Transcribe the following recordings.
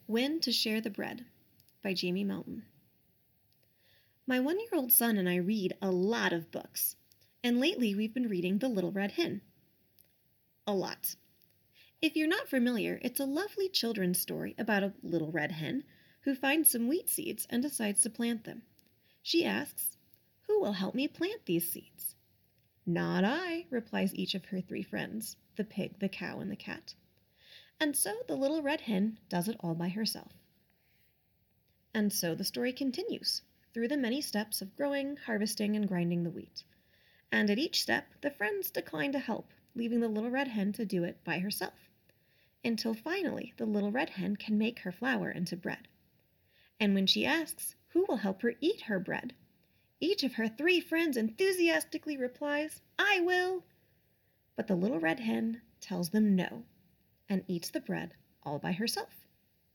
When to Share the Bread by Jamie Melton. My 1-year-old son and I read a lot of books, and lately we've been reading The Little Red Hen. A lot. If you're not familiar, it's a lovely children's story about a little red hen who finds some wheat seeds and decides to plant them. She asks, "Who will help me plant these seeds?" "Not I," replies each of her 3 friends, the pig, the cow, and the cat. And so the little red hen does it all by herself. And so the story continues, through the many steps of growing, harvesting, and grinding the wheat. And at each step, the friends decline to help, leaving the little red hen to do it by herself. Until finally, the little red hen can make her flour into bread. And when she asks who will help her eat her bread, each of her 3 friends enthusiastically replies, "I will." But the little red hen tells them no, and eats the bread all by herself.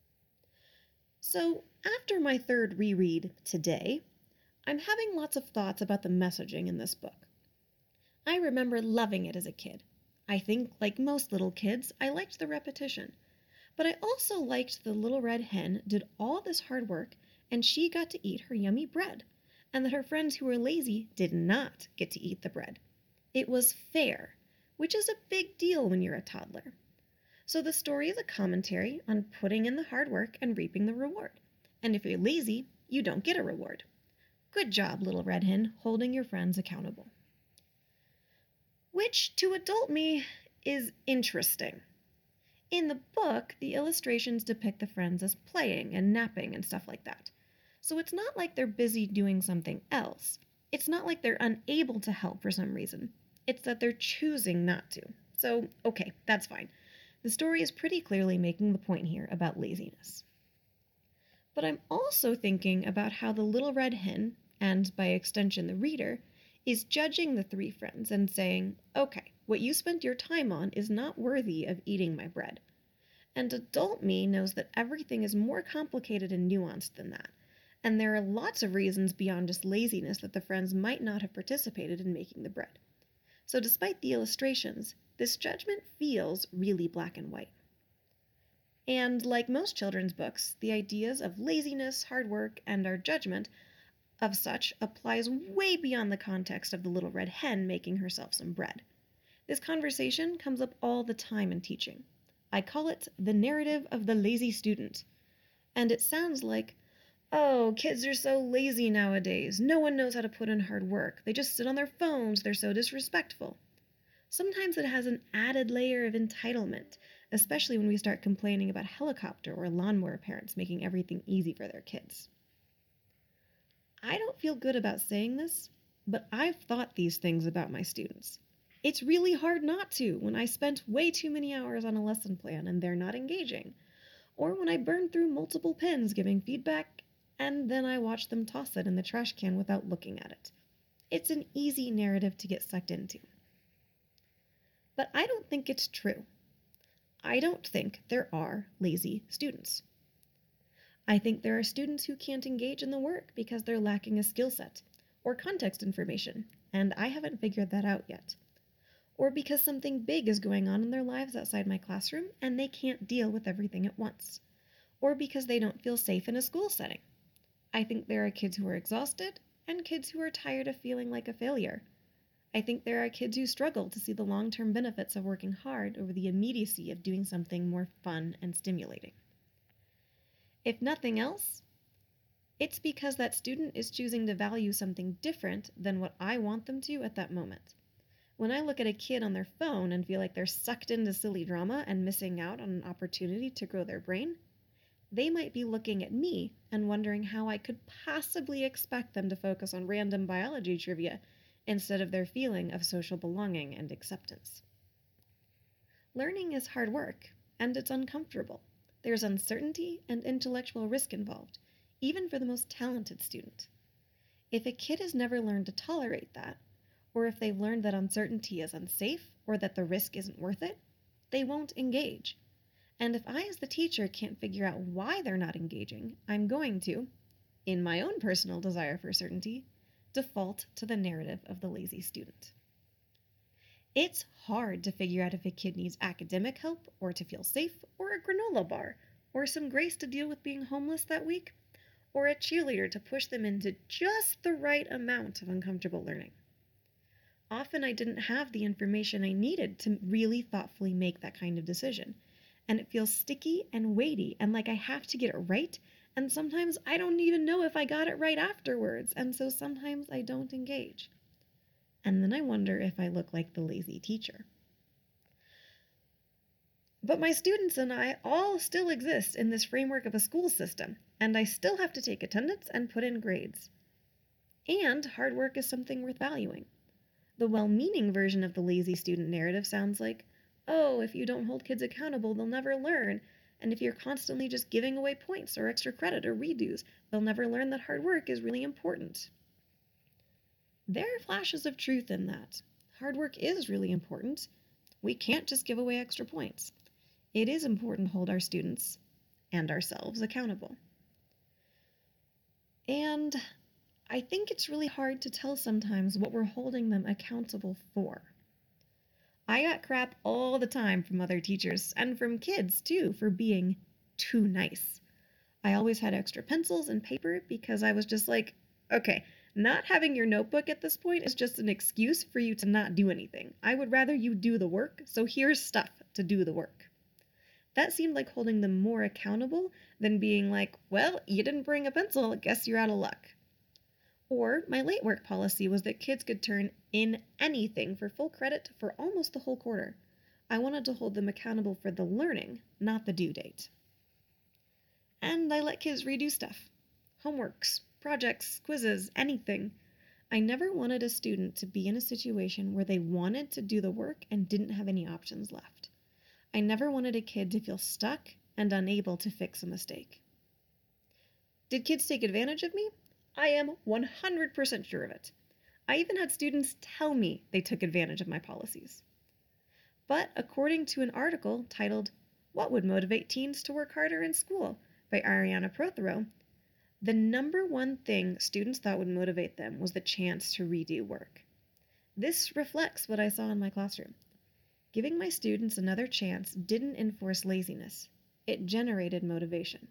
So, after my 3rd reread today, I'm having lots of thoughts about the messaging in this book. I remember loving it as a kid. I think, like most little kids, I liked the repetition. But I also liked the little red hen did all this hard work and she got to eat her yummy bread, and that her friends who were lazy did not get to eat the bread. It was fair, which is a big deal when you're a toddler. So the story is a commentary on putting in the hard work and reaping the reward. And if you're lazy, you don't get a reward. Good job, little red hen, holding your friends accountable. Which, to adult me, is interesting. In the book, the illustrations depict the friends as playing and napping and stuff like that. So it's not like they're busy doing something else. It's not like they're unable to help for some reason. It's that they're choosing not to. So, okay, that's fine. The story is pretty clearly making the point here about laziness. But I'm also thinking about how the little red hen, and by extension the reader, is judging the 3 friends and saying, "Okay, what you spent your time on is not worthy of eating my bread." And adult me knows that everything is more complicated and nuanced than that. And there are lots of reasons beyond just laziness that the friends might not have participated in making the bread. So despite the illustrations, this judgment feels really black and white. And like most children's books, the ideas of laziness, hard work, and our judgment of such applies way beyond the context of the little red hen making herself some bread. This conversation comes up all the time in teaching. I call it the narrative of the lazy student. And it sounds like, "Oh, kids are so lazy nowadays. No one knows how to put in hard work. They just sit on their phones. They're so disrespectful." Sometimes it has an added layer of entitlement, especially when we start complaining about helicopter or lawnmower parents making everything easy for their kids. I don't feel good about saying this, but I've thought these things about my students. It's really hard not to when I spent way too many hours on a lesson plan and they're not engaging, or when I burn through multiple pens giving feedback and then I watch them toss it in the trash can without looking at it. It's an easy narrative to get sucked into. But I don't think it's true. I don't think there are lazy students. I think there are students who can't engage in the work because they're lacking a skill set or context information, and I haven't figured that out yet. Or because something big is going on in their lives outside my classroom and they can't deal with everything at once. Or because they don't feel safe in a school setting. I think there are kids who are exhausted and kids who are tired of feeling like a failure. I think there are kids who struggle to see the long-term benefits of working hard over the immediacy of doing something more fun and stimulating. If nothing else, it's because that student is choosing to value something different than what I want them to at that moment. When I look at a kid on their phone and feel like they're sucked into silly drama and missing out on an opportunity to grow their brain, they might be looking at me and wondering how I could possibly expect them to focus on random biology trivia instead of their feeling of social belonging and acceptance. Learning is hard work, and it's uncomfortable. There's uncertainty and intellectual risk involved, even for the most talented student. If a kid has never learned to tolerate that, or if they've learned that uncertainty is unsafe or that the risk isn't worth it, they won't engage. And if I as the teacher can't figure out why they're not engaging, I'm going to, in my own personal desire for certainty, default to the narrative of the lazy student. It's hard to figure out if a kid needs academic help or to feel safe or a granola bar or some grace to deal with being homeless that week, or a cheerleader to push them into just the right amount of uncomfortable learning. Often I didn't have the information I needed to really thoughtfully make that kind of decision, and it feels sticky and weighty and like I have to get it right, and sometimes I don't even know if I got it right afterwards, and so sometimes I don't engage. And then I wonder if I look like the lazy teacher. But my students and I all still exist in this framework of a school system, and I still have to take attendance and put in grades. And hard work is something worth valuing. The well-meaning version of the lazy student narrative sounds like, oh, if you don't hold kids accountable, they'll never learn, and if you're constantly just giving away points or extra credit or redos, they'll never learn that hard work is really important. There are flashes of truth in that. Hard work is really important. We can't just give away extra points. It is important to hold our students and ourselves accountable. And I think it's really hard to tell sometimes what we're holding them accountable for. I got crap all the time from other teachers and from kids too for being too nice. I always had extra pencils and paper because I was just like, okay, not having your notebook at this point is just an excuse for you to not do anything. I would rather you do the work, so here's stuff to do the work. That seemed like holding them more accountable than being like, well, you didn't bring a pencil, I guess you're out of luck. Or my late work policy was that kids could turn in anything for full credit for almost the whole quarter. I wanted to hold them accountable for the learning, not the due date. And I let kids redo stuff. Homeworks, projects, quizzes, anything. I never wanted a student to be in a situation where they wanted to do the work and didn't have any options left. I never wanted a kid to feel stuck and unable to fix a mistake. Did kids take advantage of me? I am 100% sure of it. I even had students tell me they took advantage of my policies. But according to an article titled, What Would Motivate Teens to Work Harder in School by Ariana Prothero, the number one thing students thought would motivate them was the chance to redo work. This reflects what I saw in my classroom. Giving my students another chance didn't enforce laziness. It generated motivation.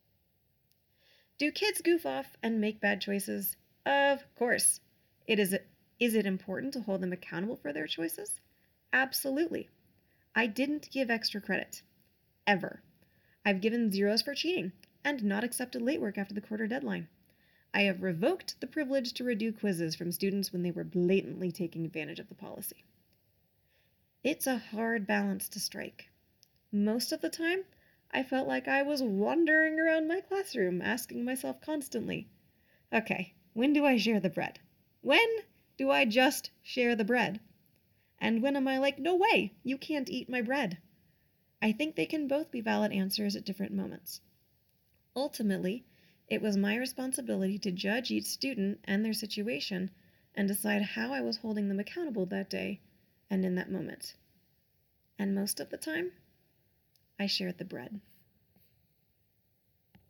Do kids goof off and make bad choices? Of course. Is it important to hold them accountable for their choices? Absolutely. I didn't give extra credit. Ever. I've given zeros for cheating and not accepted late work after the quarter deadline. I have revoked the privilege to redo quizzes from students when they were blatantly taking advantage of the policy. It's a hard balance to strike. Most of the time, I felt like I was wandering around my classroom, asking myself constantly, okay, when do I share the bread? When do I just share the bread? And when am I like, no way, you can't eat my bread? I think they can both be valid answers at different moments. Ultimately, it was my responsibility to judge each student and their situation and decide how I was holding them accountable that day and in that moment. And most of the time, I shared the bread.